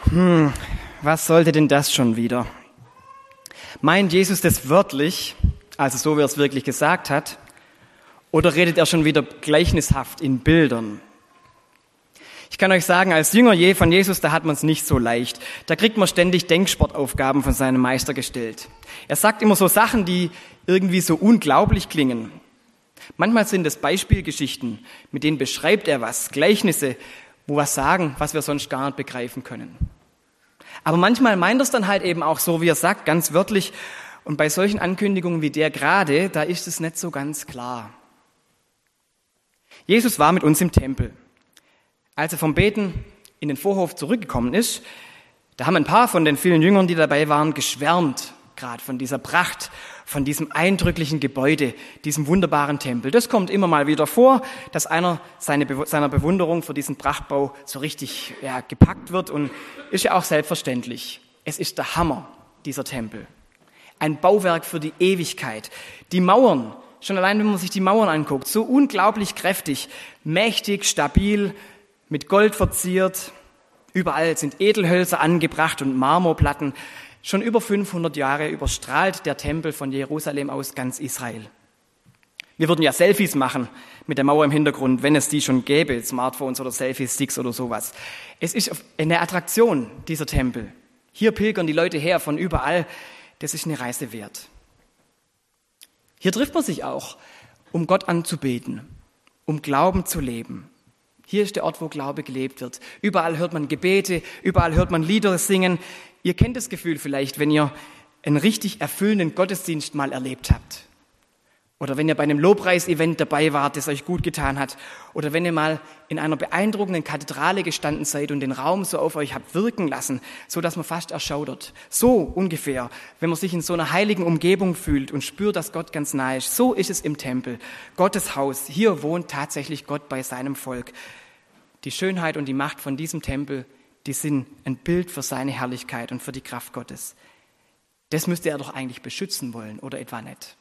Was sollte denn das schon wieder? Meint Jesus das wörtlich, also so wie er es wirklich gesagt hat, oder redet er schon wieder gleichnishaft in Bildern? Ich kann euch sagen, als Jünger von Jesus, da hat man es nicht so leicht. Da kriegt man ständig Denksportaufgaben von seinem Meister gestellt. Er sagt immer so Sachen, die irgendwie so unglaublich klingen. Manchmal sind es Beispielgeschichten, mit denen beschreibt er was, Gleichnisse, wo was sagen, was wir sonst gar nicht begreifen können. Aber manchmal meint er es dann halt eben auch so, wie er sagt, ganz wörtlich. Und bei solchen Ankündigungen wie der gerade, da ist es nicht so ganz klar. Jesus war mit uns im Tempel. Als er vom Beten in den Vorhof zurückgekommen ist, da haben ein paar von den vielen Jüngern, die dabei waren, geschwärmt, gerade von dieser Pracht, von diesem eindrücklichen Gebäude, diesem wunderbaren Tempel. Das kommt immer mal wieder vor, dass einer seiner Bewunderung für diesen Prachtbau so richtig gepackt wird, und ist ja auch selbstverständlich. Es ist der Hammer, dieser Tempel. Ein Bauwerk für die Ewigkeit. Die Mauern, schon allein wenn man sich die Mauern anguckt, so unglaublich kräftig, mächtig, stabil, mit Gold verziert. Überall sind Edelhölzer angebracht und Marmorplatten. Schon über 500 Jahre überstrahlt der Tempel von Jerusalem aus ganz Israel. Wir würden ja Selfies machen mit der Mauer im Hintergrund, wenn es die schon gäbe, Smartphones oder Selfie-Sticks oder sowas. Es ist eine Attraktion, dieser Tempel. Hier pilgern die Leute her von überall. Das ist eine Reise wert. Hier trifft man sich auch, um Gott anzubeten, um Glauben zu leben. Hier ist der Ort, wo Glaube gelebt wird. Überall hört man Gebete, überall hört man Lieder singen. Ihr kennt das Gefühl vielleicht, wenn ihr einen richtig erfüllenden Gottesdienst mal erlebt habt. Oder wenn ihr bei einem Lobpreis-Event dabei wart, das euch gut getan hat. Oder wenn ihr mal in einer beeindruckenden Kathedrale gestanden seid und den Raum so auf euch habt wirken lassen, so dass man fast erschaudert. So ungefähr, wenn man sich in so einer heiligen Umgebung fühlt und spürt, dass Gott ganz nahe ist. So ist es im Tempel. Gottes Haus. Hier wohnt tatsächlich Gott bei seinem Volk. Die Schönheit und die Macht von diesem Tempel, die sind ein Bild für seine Herrlichkeit und für die Kraft Gottes. Das müsste er doch eigentlich beschützen wollen, oder etwa nicht?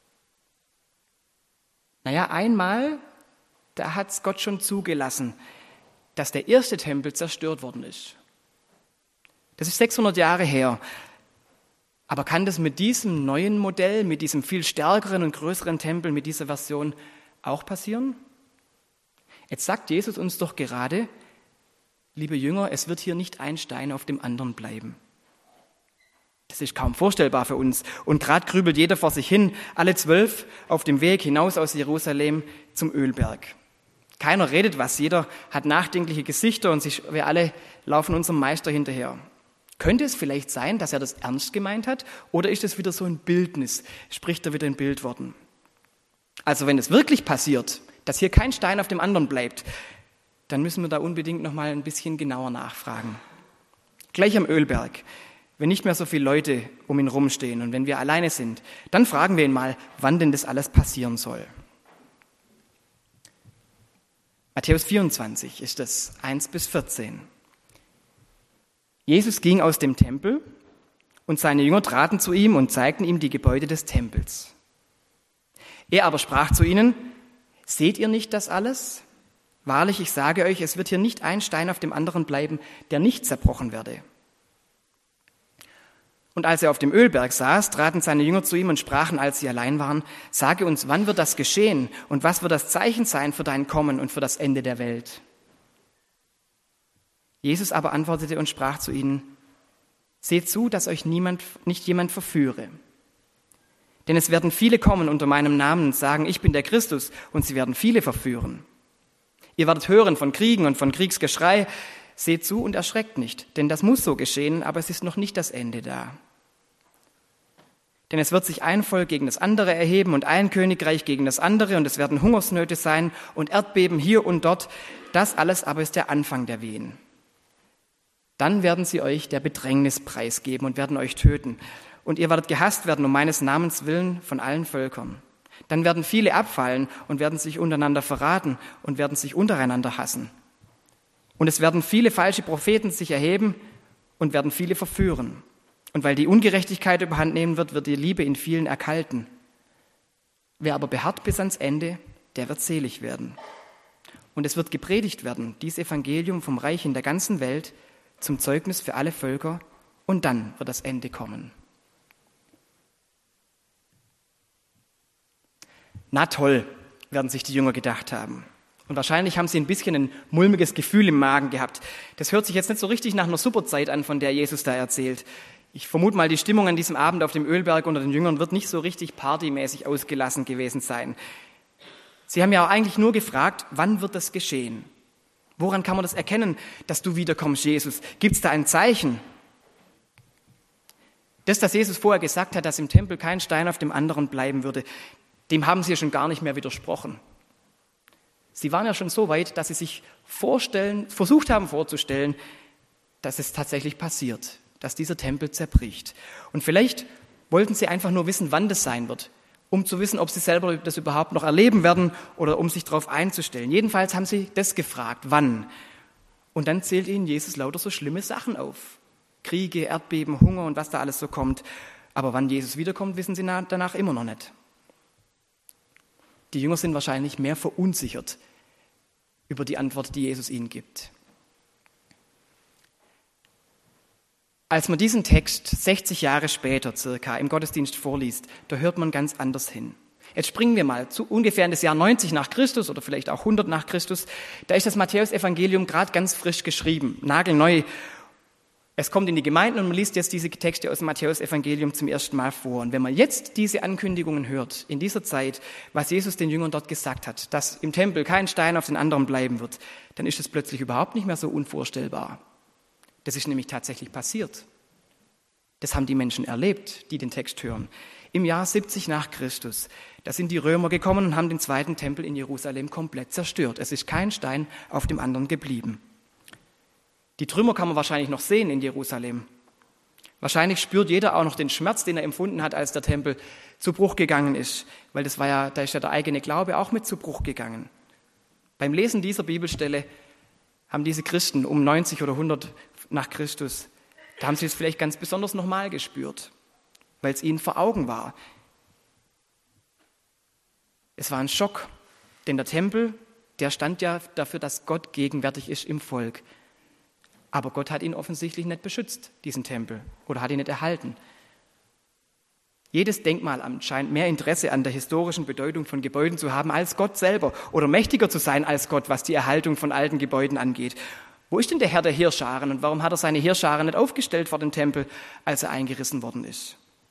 Naja, einmal, da hat es Gott schon zugelassen, dass der erste Tempel zerstört worden ist. Das ist 600 Jahre her. Aber kann das mit diesem neuen Modell, mit diesem viel stärkeren und größeren Tempel, mit dieser Version auch passieren? Jetzt sagt Jesus uns doch gerade, liebe Jünger, es wird hier nicht ein Stein auf dem anderen bleiben. Das ist kaum vorstellbar für uns. Und gerade grübelt jeder vor sich hin, alle 12 auf dem Weg hinaus aus Jerusalem zum Ölberg. Keiner redet was, jeder hat nachdenkliche Gesichter und wir alle laufen unserem Meister hinterher. Könnte es vielleicht sein, dass er das ernst gemeint hat? Oder ist es wieder so ein Bildnis? Spricht er wieder in Bildworten? Also wenn es wirklich passiert, dass hier kein Stein auf dem anderen bleibt, dann müssen wir da unbedingt noch mal ein bisschen genauer nachfragen. Gleich am Ölberg, wenn nicht mehr so viele Leute um ihn rumstehen und wenn wir alleine sind, dann fragen wir ihn mal, wann denn das alles passieren soll. Matthäus 24 ist das, 1-14. Jesus ging aus dem Tempel und seine Jünger traten zu ihm und zeigten ihm die Gebäude des Tempels. Er aber sprach zu ihnen, seht ihr nicht das alles? Wahrlich, ich sage euch, es wird hier nicht ein Stein auf dem anderen bleiben, der nicht zerbrochen werde. Und als er auf dem Ölberg saß, traten seine Jünger zu ihm und sprachen, als sie allein waren, sage uns, wann wird das geschehen und was wird das Zeichen sein für dein Kommen und für das Ende der Welt? Jesus aber antwortete und sprach zu ihnen, seht zu, dass euch nicht jemand verführe. Denn es werden viele kommen unter meinem Namen und sagen, ich bin der Christus, und sie werden viele verführen. Ihr werdet hören von Kriegen und von Kriegsgeschrei. Seht zu und erschreckt nicht, denn das muss so geschehen, aber es ist noch nicht das Ende da. Denn es wird sich ein Volk gegen das andere erheben und ein Königreich gegen das andere, und es werden Hungersnöte sein und Erdbeben hier und dort. Das alles aber ist der Anfang der Wehen. Dann werden sie euch der Bedrängnis preisgeben und werden euch töten. Und ihr werdet gehasst werden um meines Namens willen von allen Völkern. Dann werden viele abfallen und werden sich untereinander verraten und werden sich untereinander hassen. Und es werden viele falsche Propheten sich erheben und werden viele verführen. Und weil die Ungerechtigkeit überhand nehmen wird, wird die Liebe in vielen erkalten. Wer aber beharrt bis ans Ende, der wird selig werden. Und es wird gepredigt werden, dies Evangelium vom Reich in der ganzen Welt, zum Zeugnis für alle Völker, und dann wird das Ende kommen. Na toll, werden sich die Jünger gedacht haben. Und wahrscheinlich haben sie ein bisschen ein mulmiges Gefühl im Magen gehabt. Das hört sich jetzt nicht so richtig nach einer Superzeit an, von der Jesus da erzählt. Ich vermute mal, die Stimmung an diesem Abend auf dem Ölberg unter den Jüngern wird nicht so richtig partymäßig ausgelassen gewesen sein. Sie haben ja auch eigentlich nur gefragt, wann wird das geschehen? Woran kann man das erkennen, dass du wiederkommst, Jesus? Gibt es da ein Zeichen? Das, dass Jesus vorher gesagt hat, dass im Tempel kein Stein auf dem anderen bleiben würde, dem haben sie ja schon gar nicht mehr widersprochen. Sie waren ja schon so weit, dass sie sich versucht haben vorzustellen, dass es tatsächlich passiert, dass dieser Tempel zerbricht. Und vielleicht wollten sie einfach nur wissen, wann das sein wird, um zu wissen, ob sie selber das überhaupt noch erleben werden oder um sich darauf einzustellen. Jedenfalls haben sie das gefragt, wann. Und dann zählt ihnen Jesus lauter so schlimme Sachen auf. Kriege, Erdbeben, Hunger und was da alles so kommt. Aber wann Jesus wiederkommt, wissen sie danach immer noch nicht. Die Jünger sind wahrscheinlich mehr verunsichert über die Antwort, die Jesus ihnen gibt. Als man diesen Text 60 Jahre später circa im Gottesdienst vorliest, da hört man ganz anders hin. Jetzt springen wir mal zu ungefähr in das Jahr 90 nach Christus oder vielleicht auch 100 nach Christus. Da ist das Matthäus-Evangelium gerade ganz frisch geschrieben, nagelneu. Es kommt in die Gemeinden und man liest jetzt diese Texte aus dem Matthäus-Evangelium zum ersten Mal vor. Und wenn man jetzt diese Ankündigungen hört, in dieser Zeit, was Jesus den Jüngern dort gesagt hat, dass im Tempel kein Stein auf den anderen bleiben wird, dann ist es plötzlich überhaupt nicht mehr so unvorstellbar. Das ist nämlich tatsächlich passiert. Das haben die Menschen erlebt, die den Text hören. Im Jahr 70 nach Christus, da sind die Römer gekommen und haben den zweiten Tempel in Jerusalem komplett zerstört. Es ist kein Stein auf dem anderen geblieben. Die Trümmer kann man wahrscheinlich noch sehen in Jerusalem. Wahrscheinlich spürt jeder auch noch den Schmerz, den er empfunden hat, als der Tempel zu Bruch gegangen ist, weil da ist ja der eigene Glaube auch mit zu Bruch gegangen. Beim Lesen dieser Bibelstelle haben diese Christen um 90 oder 100 nach Christus, da haben sie es vielleicht ganz besonders nochmal gespürt, weil es ihnen vor Augen war. Es war ein Schock, denn der Tempel, der stand ja dafür, dass Gott gegenwärtig ist im Volk. Aber Gott hat ihn offensichtlich nicht beschützt, diesen Tempel, oder hat ihn nicht erhalten. Jedes Denkmalamt scheint mehr Interesse an der historischen Bedeutung von Gebäuden zu haben als Gott selber oder mächtiger zu sein als Gott, was die Erhaltung von alten Gebäuden angeht. Wo ist denn der Herr der Heerscharen und warum hat er seine Heerscharen nicht aufgestellt vor dem Tempel, als er eingerissen worden ist?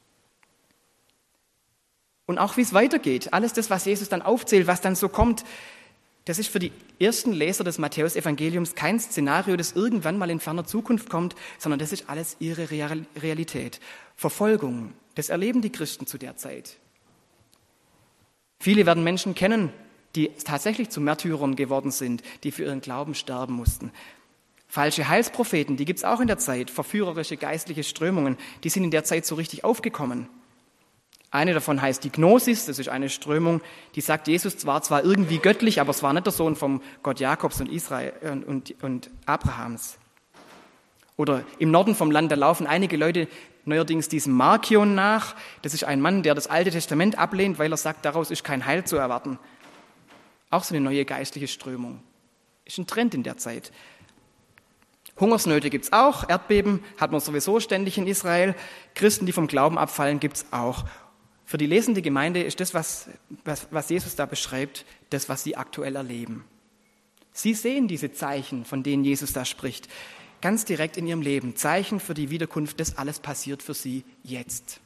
Und auch wie es weitergeht, alles das, was Jesus dann aufzählt, was dann so kommt, das ist für die ersten Leser des Matthäus-Evangeliums kein Szenario, das irgendwann mal in ferner Zukunft kommt, sondern das ist alles ihre Realität. Verfolgung, das erleben die Christen zu der Zeit. Viele werden Menschen kennen, die tatsächlich zu Märtyrern geworden sind, die für ihren Glauben sterben mussten. Falsche Heilspropheten, die gibt es auch in der Zeit, verführerische geistliche Strömungen, die sind in der Zeit so richtig aufgekommen. Eine davon heißt die Gnosis, das ist eine Strömung, die sagt, Jesus war zwar irgendwie göttlich, aber es war nicht der Sohn vom Gott Jakobs und Israel und Abrahams. Oder im Norden vom Land, da laufen einige Leute neuerdings diesem Markion nach. Das ist ein Mann, der das Alte Testament ablehnt, weil er sagt, daraus ist kein Heil zu erwarten. Auch so eine neue geistliche Strömung. Ist ein Trend in der Zeit. Hungersnöte gibt es auch, Erdbeben hat man sowieso ständig in Israel. Christen, die vom Glauben abfallen, gibt es auch. Für die lesende Gemeinde ist das, was Jesus da beschreibt, das, was sie aktuell erleben. Sie sehen diese Zeichen, von denen Jesus da spricht, ganz direkt in ihrem Leben. Zeichen für die Wiederkunft, das alles passiert für sie jetzt.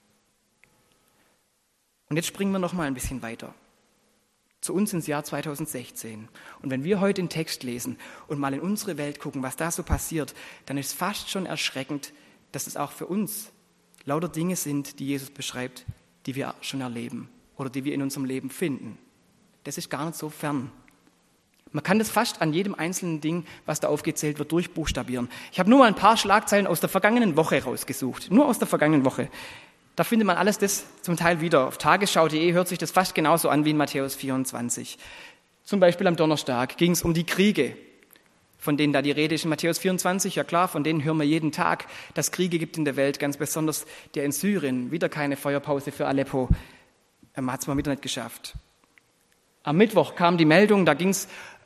Und jetzt springen wir noch mal ein bisschen weiter. Zu uns ins Jahr 2016. Und wenn wir heute den Text lesen und mal in unsere Welt gucken, was da so passiert, dann ist es fast schon erschreckend, dass es auch für uns lauter Dinge sind, die Jesus beschreibt, die wir schon erleben oder die wir in unserem Leben finden. Das ist gar nicht so fern. Man kann das fast an jedem einzelnen Ding, was da aufgezählt wird, durchbuchstabieren. Ich habe nur mal ein paar Schlagzeilen aus der vergangenen Woche rausgesucht. Nur aus der vergangenen Woche. Da findet man alles das zum Teil wieder. Auf tagesschau.de hört sich das fast genauso an wie in Matthäus 24. Zum Beispiel am Donnerstag ging es um die Kriege, von denen da die Rede ist in Matthäus 24. Ja klar, von denen hören wir jeden Tag, dass es Kriege gibt in der Welt, ganz besonders der in Syrien. Wieder keine Feuerpause für Aleppo. Man hat es mal wieder nicht geschafft. Am Mittwoch kam die Meldung, da ging es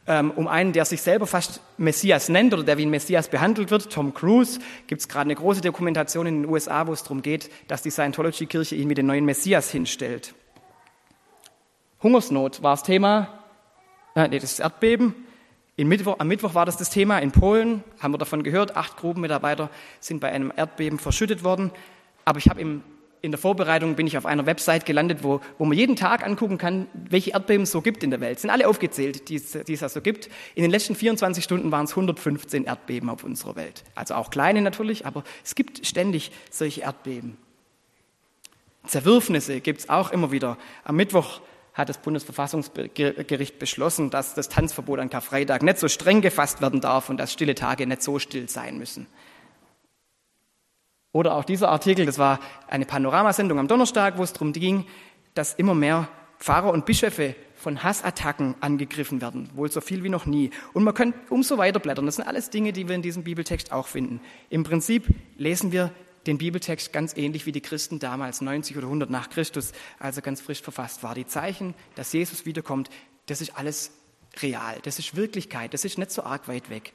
um einen, der sich selber fast Messias nennt oder der wie ein Messias behandelt wird, Tom Cruise. Gibt es gerade eine große Dokumentation in den USA, wo es darum geht, dass die Scientology-Kirche ihn wie den neuen Messias hinstellt. Hungersnot war das Thema, das Erdbeben. Am Mittwoch war das Thema in Polen, haben wir davon gehört, 8 Grubenmitarbeiter sind bei einem Erdbeben verschüttet worden. Aber ich habe in der Vorbereitung bin ich auf einer Website gelandet, wo man jeden Tag angucken kann, welche Erdbeben es so gibt in der Welt. Es sind alle aufgezählt, die es da so gibt. In den letzten 24 Stunden waren es 115 Erdbeben auf unserer Welt. Also auch kleine natürlich, aber es gibt ständig solche Erdbeben. Zerwürfnisse gibt es auch immer wieder. Am Mittwoch hat das Bundesverfassungsgericht beschlossen, dass das Tanzverbot an Karfreitag nicht so streng gefasst werden darf und dass stille Tage nicht so still sein müssen. Oder auch dieser Artikel, das war eine Panoramasendung am Donnerstag, wo es darum ging, dass immer mehr Pfarrer und Bischöfe von Hassattacken angegriffen werden, wohl so viel wie noch nie. Und man könnte umso weiter blättern. Das sind alles Dinge, die wir in diesem Bibeltext auch finden. Im Prinzip lesen wir den Bibeltext ganz ähnlich wie die Christen damals, 90 oder 100 nach Christus, als er ganz frisch verfasst war. Die Zeichen, dass Jesus wiederkommt, das ist alles real, das ist Wirklichkeit, das ist nicht so arg weit weg.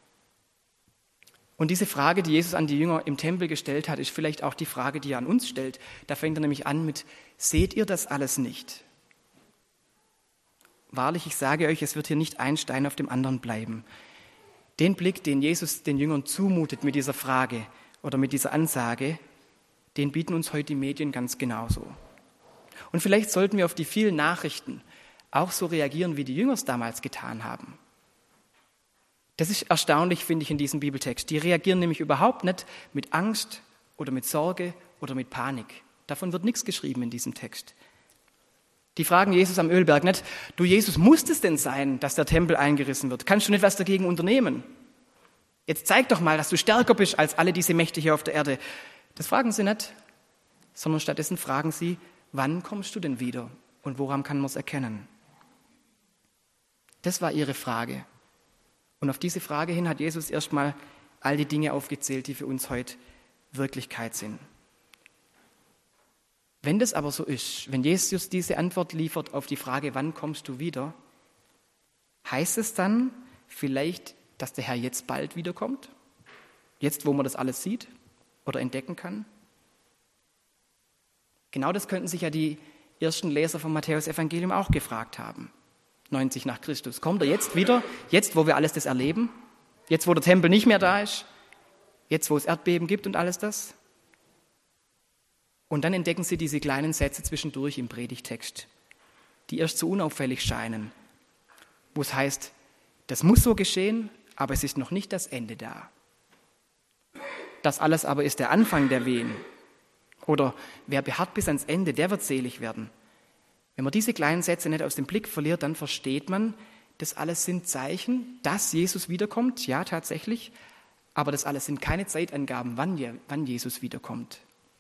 Und diese Frage, die Jesus an die Jünger im Tempel gestellt hat, ist vielleicht auch die Frage, die er an uns stellt. Da fängt er nämlich an mit, seht ihr das alles nicht? Wahrlich, ich sage euch, es wird hier nicht ein Stein auf dem anderen bleiben. Den Blick, den Jesus den Jüngern zumutet mit dieser Frage, oder mit dieser Ansage, den bieten uns heute die Medien ganz genauso. Und vielleicht sollten wir auf die vielen Nachrichten auch so reagieren, wie die Jünger es damals getan haben. Das ist erstaunlich, finde ich, in diesem Bibeltext. Die reagieren nämlich überhaupt nicht mit Angst oder mit Sorge oder mit Panik. Davon wird nichts geschrieben in diesem Text. Die fragen Jesus am Ölberg nicht, du Jesus, muss es denn sein, dass der Tempel eingerissen wird? Kannst du nicht was dagegen unternehmen? Jetzt zeig doch mal, dass du stärker bist als alle diese Mächte hier auf der Erde. Das fragen sie nicht, sondern stattdessen fragen sie, wann kommst du denn wieder und woran kann man es erkennen? Das war ihre Frage. Und auf diese Frage hin hat Jesus erstmal all die Dinge aufgezählt, die für uns heute Wirklichkeit sind. Wenn das aber so ist, wenn Jesus diese Antwort liefert auf die Frage, wann kommst du wieder, heißt es dann vielleicht, dass der Herr jetzt bald wiederkommt? Jetzt, wo man das alles sieht oder entdecken kann? Genau das könnten sich ja die ersten Leser vom Matthäus-Evangelium auch gefragt haben. 90 nach Christus. Kommt er jetzt wieder? Jetzt, wo wir alles das erleben? Jetzt, wo der Tempel nicht mehr da ist? Jetzt, wo es Erdbeben gibt und alles das? Und dann entdecken sie diese kleinen Sätze zwischendurch im Predigtext, die erst so unauffällig scheinen, wo es heißt, das muss so geschehen, aber es ist noch nicht das Ende da. Das alles aber ist der Anfang der Wehen. Oder wer beharrt bis ans Ende, der wird selig werden. Wenn man diese kleinen Sätze nicht aus dem Blick verliert, dann versteht man, das alles sind Zeichen, dass Jesus wiederkommt, ja tatsächlich, aber das alles sind keine Zeitangaben, wann Jesus wiederkommt.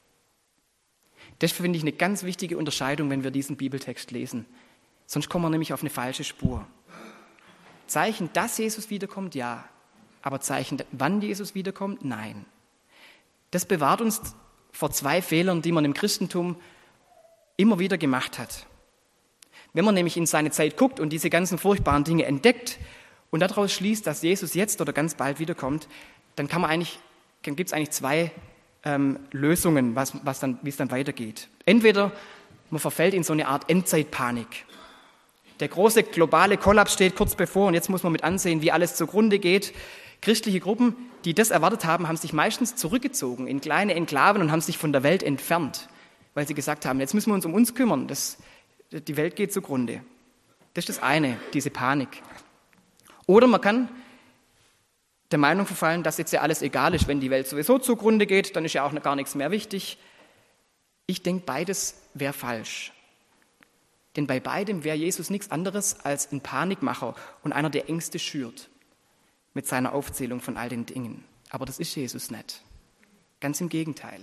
Das finde ich eine ganz wichtige Unterscheidung, wenn wir diesen Bibeltext lesen. Sonst kommen wir nämlich auf eine falsche Spur. Zeichen, dass Jesus wiederkommt, ja. Aber Zeichen, wann Jesus wiederkommt, nein. Das bewahrt uns vor 2 Fehlern, die man im Christentum immer wieder gemacht hat. Wenn man nämlich in seine Zeit guckt und diese ganzen furchtbaren Dinge entdeckt und daraus schließt, dass Jesus jetzt oder ganz bald wiederkommt, dann gibt es eigentlich 2 Lösungen, wie es dann weitergeht. Entweder man verfällt in so eine Art Endzeitpanik. Der große globale Kollaps steht kurz bevor und jetzt muss man mit ansehen, wie alles zugrunde geht. Christliche Gruppen, die das erwartet haben, haben sich meistens zurückgezogen in kleine Enklaven und haben sich von der Welt entfernt, weil sie gesagt haben, jetzt müssen wir uns um uns kümmern, die Welt geht zugrunde. Das ist das eine, diese Panik. Oder man kann der Meinung verfallen, dass jetzt ja alles egal ist, wenn die Welt sowieso zugrunde geht, dann ist ja auch gar nichts mehr wichtig. Ich denke, beides wäre falsch. Denn bei beidem wäre Jesus nichts anderes als ein Panikmacher und einer, der Ängste schürt mit seiner Aufzählung von all den Dingen. Aber das ist Jesus nicht. Ganz im Gegenteil.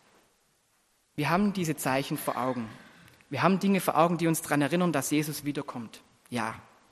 Wir haben diese Zeichen vor Augen. Wir haben Dinge vor Augen, die uns daran erinnern, dass Jesus wiederkommt. Ja.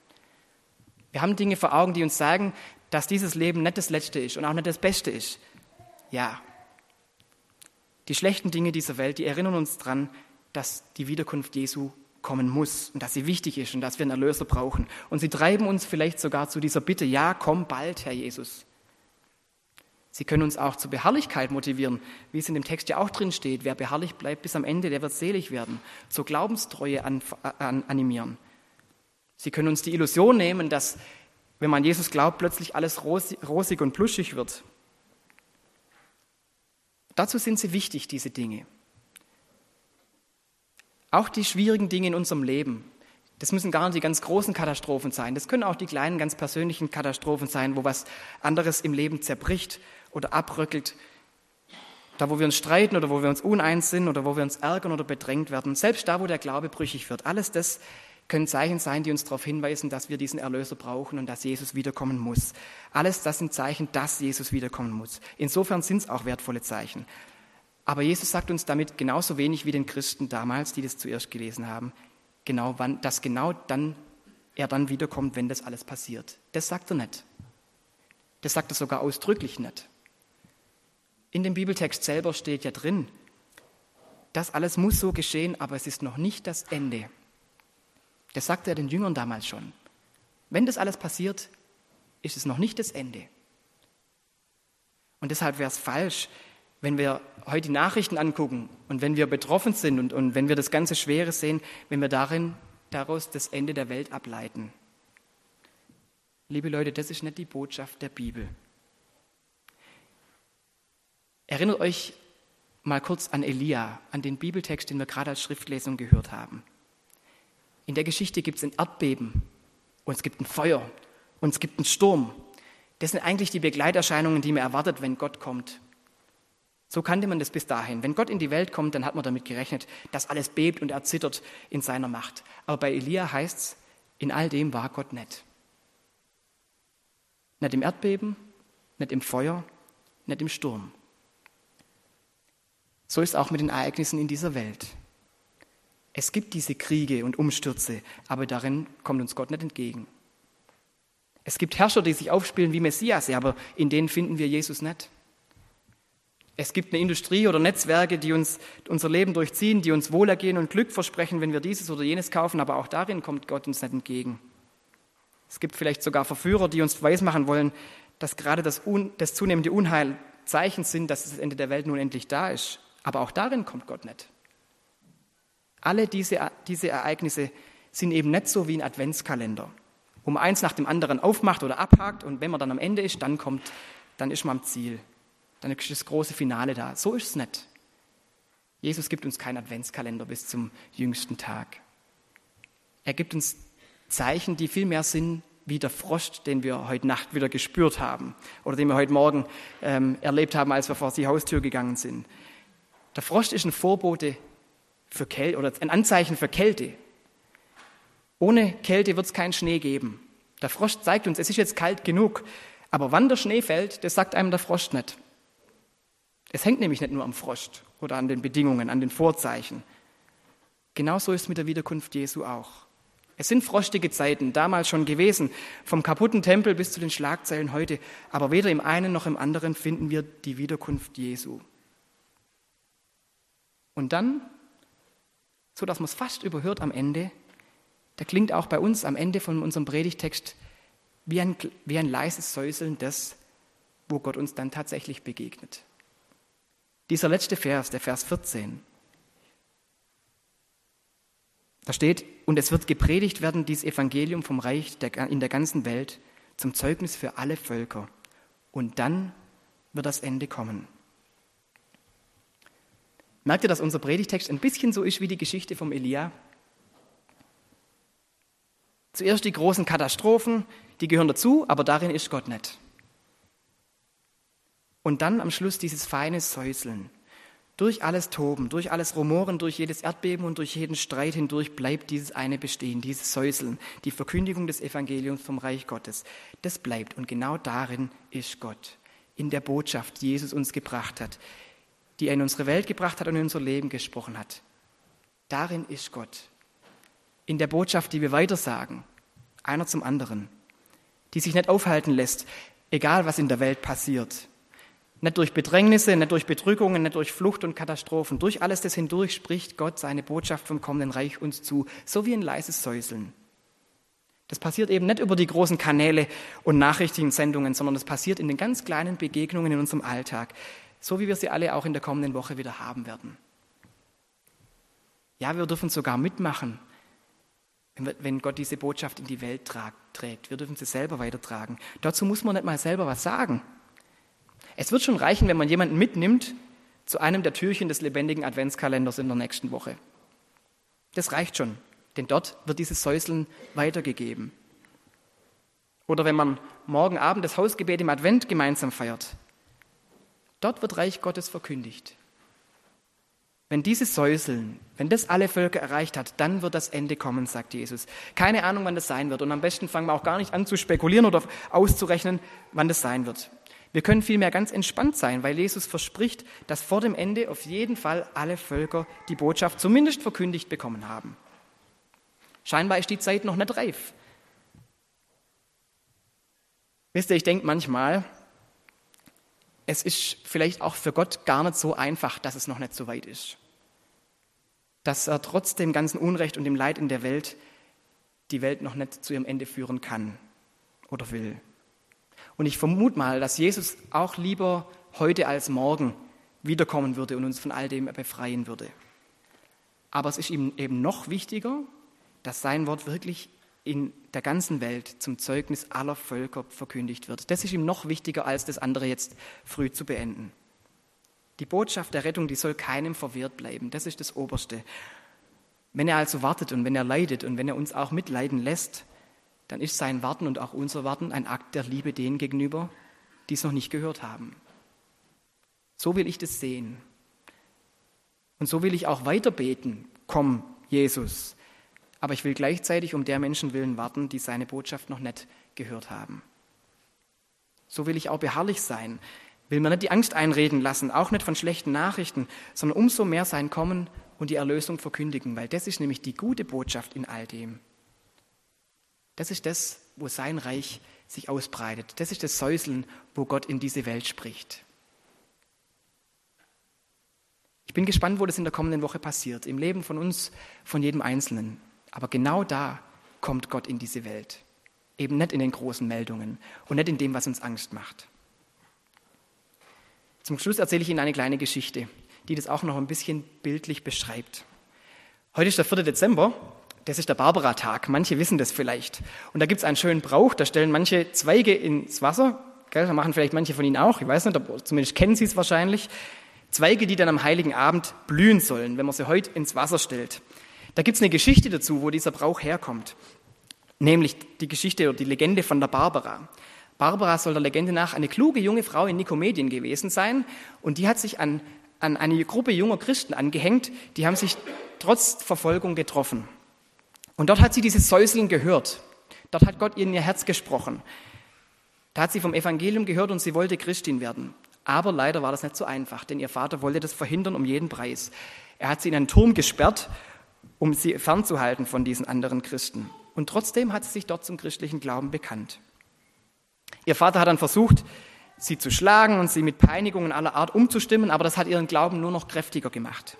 Wir haben Dinge vor Augen, die uns sagen, dass dieses Leben nicht das Letzte ist und auch nicht das Beste ist. Ja. Die schlechten Dinge dieser Welt, die erinnern uns daran, dass die Wiederkunft Jesu kommen muss und dass sie wichtig ist und dass wir einen Erlöser brauchen. Und sie treiben uns vielleicht sogar zu dieser Bitte, ja, komm bald, Herr Jesus. Sie können uns auch zur Beharrlichkeit motivieren, wie es in dem Text ja auch drin steht. Wer beharrlich bleibt bis am Ende, der wird selig werden. Zur Glaubenstreue animieren. Sie können uns die Illusion nehmen, dass, wenn man Jesus glaubt, plötzlich alles rosig und pluschig wird. Dazu sind sie wichtig, diese Dinge. Auch die schwierigen Dinge in unserem Leben. Das müssen gar nicht die ganz großen Katastrophen sein. Das können auch die kleinen, ganz persönlichen Katastrophen sein, wo was anderes im Leben zerbricht oder abrückelt. Da, wo wir uns streiten oder wo wir uns uneins sind oder wo wir uns ärgern oder bedrängt werden. Selbst da, wo der Glaube brüchig wird. Alles das können Zeichen sein, die uns darauf hinweisen, dass wir diesen Erlöser brauchen und dass Jesus wiederkommen muss. Alles das sind Zeichen, dass Jesus wiederkommen muss. Insofern sind es auch wertvolle Zeichen. Aber Jesus sagt uns damit genauso wenig wie den Christen damals, die das zuerst gelesen haben, dass er dann wiederkommt, wenn das alles passiert. Das sagt er nicht. Das sagt er sogar ausdrücklich nicht. In dem Bibeltext selber steht ja drin, das alles muss so geschehen, aber es ist noch nicht das Ende. Das sagte er den Jüngern damals schon. Wenn das alles passiert, ist es noch nicht das Ende. Und deshalb wäre es falsch, wenn wir heute die Nachrichten angucken und wenn wir betroffen sind und wenn wir das ganze Schwere sehen, wenn wir daraus das Ende der Welt ableiten. Liebe Leute, das ist nicht die Botschaft der Bibel. Erinnert euch mal kurz an Elia, an den Bibeltext, den wir gerade als Schriftlesung gehört haben. In der Geschichte gibt es ein Erdbeben und es gibt ein Feuer und es gibt einen Sturm. Das sind eigentlich die Begleiterscheinungen, die man erwartet, wenn Gott kommt. So kannte man das bis dahin. Wenn Gott in die Welt kommt, dann hat man damit gerechnet, dass alles bebt und erzittert in seiner Macht. Aber bei Elia heißt es, in all dem war Gott nicht. Nicht im Erdbeben, nicht im Feuer, nicht im Sturm. So ist es auch mit den Ereignissen in dieser Welt. Es gibt diese Kriege und Umstürze, aber darin kommt uns Gott nicht entgegen. Es gibt Herrscher, die sich aufspielen wie Messias, aber in denen finden wir Jesus nicht. Es gibt eine Industrie oder Netzwerke, die uns unser Leben durchziehen, die uns Wohlergehen und Glück versprechen, wenn wir dieses oder jenes kaufen, aber auch darin kommt Gott uns nicht entgegen. Es gibt vielleicht sogar Verführer, die uns weismachen wollen, dass gerade das zunehmende Unheil Zeichen sind, dass das Ende der Welt nun endlich da ist. Aber auch darin kommt Gott nicht. Alle diese Ereignisse sind eben nicht so wie ein Adventskalender, wo man eins nach dem anderen aufmacht oder abhakt und wenn man dann am Ende ist, dann ist man am Ziel. Dann ist das große Finale da. So ist es nicht. Jesus gibt uns keinen Adventskalender bis zum jüngsten Tag. Er gibt uns Zeichen, die viel mehr sind wie der Frost, den wir heute Nacht wieder gespürt haben oder den wir heute Morgen erlebt haben, als wir vor die Haustür gegangen sind. Der Frost ist ein Vorbote für Kälte oder ein Anzeichen für Kälte. Ohne Kälte wird es keinen Schnee geben. Der Frost zeigt uns, es ist jetzt kalt genug, aber wann der Schnee fällt, das sagt einem der Frost nicht. Es hängt nämlich nicht nur am Frost oder an den Bedingungen, an den Vorzeichen. Genauso ist es mit der Wiederkunft Jesu auch. Es sind frostige Zeiten, damals schon gewesen, vom kaputten Tempel bis zu den Schlagzeilen heute, aber weder im einen noch im anderen finden wir die Wiederkunft Jesu. Und dann, so dass man es fast überhört am Ende, da klingt auch bei uns am Ende von unserem Predigtext wie ein leises Säuseln das, wo Gott uns dann tatsächlich begegnet. Dieser letzte Vers, der Vers 14, da steht, und es wird gepredigt werden, dieses Evangelium vom Reich in der ganzen Welt zum Zeugnis für alle Völker. Und dann wird das Ende kommen. Merkt ihr, dass unser Predigtext ein bisschen so ist wie die Geschichte vom Elia? Zuerst die großen Katastrophen, die gehören dazu, aber darin ist Gott nicht. Und dann am Schluss dieses feine Säuseln. Durch alles Toben, durch alles Rumoren, durch jedes Erdbeben und durch jeden Streit hindurch bleibt dieses eine bestehen, dieses Säuseln, die Verkündigung des Evangeliums vom Reich Gottes. Das bleibt und genau darin ist Gott, in der Botschaft, die Jesus uns gebracht hat, die er in unsere Welt gebracht hat und in unser Leben gesprochen hat. Darin ist Gott. In der Botschaft, die wir weitersagen, einer zum anderen, die sich nicht aufhalten lässt, egal was in der Welt passiert. Nicht durch Bedrängnisse, nicht durch Bedrückungen, nicht durch Flucht und Katastrophen. Durch alles das hindurch spricht Gott seine Botschaft vom kommenden Reich uns zu, so wie ein leises Säuseln. Das passiert eben nicht über die großen Kanäle und Nachrichtensendungen, sondern das passiert in den ganz kleinen Begegnungen in unserem Alltag, so wie wir sie alle auch in der kommenden Woche wieder haben werden. Ja, wir dürfen sogar mitmachen, wenn Gott diese Botschaft in die Welt trägt. Wir dürfen sie selber weitertragen. Dazu muss man nicht mal selber was sagen. Es wird schon reichen, wenn man jemanden mitnimmt zu einem der Türchen des lebendigen Adventskalenders in der nächsten Woche. Das reicht schon, denn dort wird dieses Säuseln weitergegeben. Oder wenn man morgen Abend das Hausgebet im Advent gemeinsam feiert. Dort wird Reich Gottes verkündigt. Wenn dieses Säuseln, wenn das alle Völker erreicht hat, dann wird das Ende kommen, sagt Jesus. Keine Ahnung, wann das sein wird. Und am besten fangen wir auch gar nicht an zu spekulieren oder auszurechnen, wann das sein wird. Wir können vielmehr ganz entspannt sein, weil Jesus verspricht, dass vor dem Ende auf jeden Fall alle Völker die Botschaft zumindest verkündigt bekommen haben. Scheinbar ist die Zeit noch nicht reif. Wisst ihr, ich denke manchmal, es ist vielleicht auch für Gott gar nicht so einfach, dass es noch nicht so weit ist. Dass er trotz dem ganzen Unrecht und dem Leid in der Welt die Welt noch nicht zu ihrem Ende führen kann oder will. Und ich vermute mal, dass Jesus auch lieber heute als morgen wiederkommen würde und uns von all dem befreien würde. Aber es ist ihm eben noch wichtiger, dass sein Wort wirklich in der ganzen Welt zum Zeugnis aller Völker verkündigt wird. Das ist ihm noch wichtiger, als das andere jetzt früh zu beenden. Die Botschaft der Rettung, die soll keinem verwehrt bleiben. Das ist das Oberste. Wenn er also wartet und wenn er leidet und wenn er uns auch mitleiden lässt, dann ist sein Warten und auch unser Warten ein Akt der Liebe denen gegenüber, die es noch nicht gehört haben. So will ich das sehen. Und so will ich auch weiter beten. Komm, Jesus. Aber ich will gleichzeitig um der Menschen willen warten, die seine Botschaft noch nicht gehört haben. So will ich auch beharrlich sein. Will mir nicht die Angst einreden lassen, auch nicht von schlechten Nachrichten, sondern umso mehr sein Kommen und die Erlösung verkündigen, weil das ist nämlich die gute Botschaft in all dem. Das ist das, wo sein Reich sich ausbreitet. Das ist das Säuseln, wo Gott in diese Welt spricht. Ich bin gespannt, wo das in der kommenden Woche passiert, im Leben von uns, von jedem Einzelnen. Aber genau da kommt Gott in diese Welt. Eben nicht in den großen Meldungen und nicht in dem, was uns Angst macht. Zum Schluss erzähle ich Ihnen eine kleine Geschichte, die das auch noch ein bisschen bildlich beschreibt. Heute ist der 4. Dezember. Das ist der Barbara-Tag, manche wissen das vielleicht. Und da gibt es einen schönen Brauch, da stellen manche Zweige ins Wasser, gell? Da machen vielleicht manche von Ihnen auch, ich weiß nicht, aber zumindest kennen Sie es wahrscheinlich. Zweige, die dann am Heiligen Abend blühen sollen, wenn man sie heute ins Wasser stellt. Da gibt es eine Geschichte dazu, wo dieser Brauch herkommt. Nämlich die Geschichte oder die Legende von der Barbara. Barbara soll der Legende nach eine kluge junge Frau in Nikomedien gewesen sein und die hat sich an eine Gruppe junger Christen angehängt, die haben sich trotz Verfolgung getroffen. Und dort hat sie dieses Säuseln gehört. Dort hat Gott ihr in ihr Herz gesprochen. Da hat sie vom Evangelium gehört und sie wollte Christin werden. Aber leider war das nicht so einfach, denn ihr Vater wollte das verhindern um jeden Preis. Er hat sie in einen Turm gesperrt, um sie fernzuhalten von diesen anderen Christen. Und trotzdem hat sie sich dort zum christlichen Glauben bekannt. Ihr Vater hat dann versucht, sie zu schlagen und sie mit Peinigungen aller Art umzustimmen, aber das hat ihren Glauben nur noch kräftiger gemacht.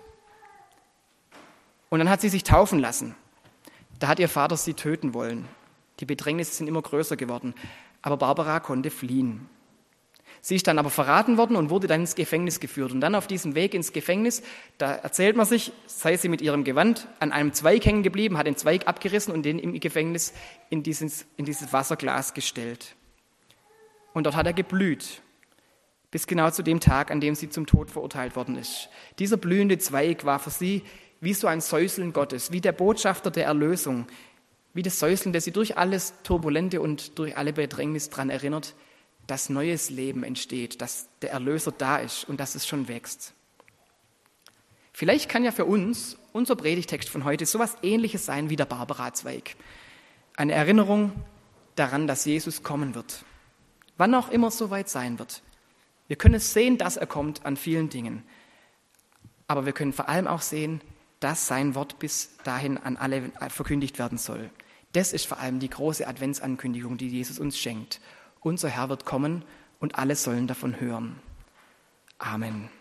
Und dann hat sie sich taufen lassen. Da hat ihr Vater sie töten wollen. Die Bedrängnisse sind immer größer geworden. Aber Barbara konnte fliehen. Sie ist dann aber verraten worden und wurde dann ins Gefängnis geführt. Und dann auf diesem Weg ins Gefängnis, da erzählt man sich, sei sie mit ihrem Gewand an einem Zweig hängen geblieben, hat den Zweig abgerissen und den im Gefängnis in dieses Wasserglas gestellt. Und dort hat er geblüht, bis genau zu dem Tag, an dem sie zum Tod verurteilt worden ist. Dieser blühende Zweig war für sie wie so ein Säuseln Gottes, wie der Botschafter der Erlösung, wie das Säuseln, das sie durch alles Turbulente und durch alle Bedrängnis daran erinnert, dass neues Leben entsteht, dass der Erlöser da ist und dass es schon wächst. Vielleicht kann ja für uns unser Predigtext von heute sowas Ähnliches sein wie der Barbara-Zweig. Eine Erinnerung daran, dass Jesus kommen wird. Wann auch immer es soweit sein wird. Wir können sehen, dass er kommt an vielen Dingen. Aber wir können vor allem auch sehen, dass sein Wort bis dahin an alle verkündigt werden soll. Das ist vor allem die große Adventsankündigung, die Jesus uns schenkt. Unser Herr wird kommen und alle sollen davon hören. Amen.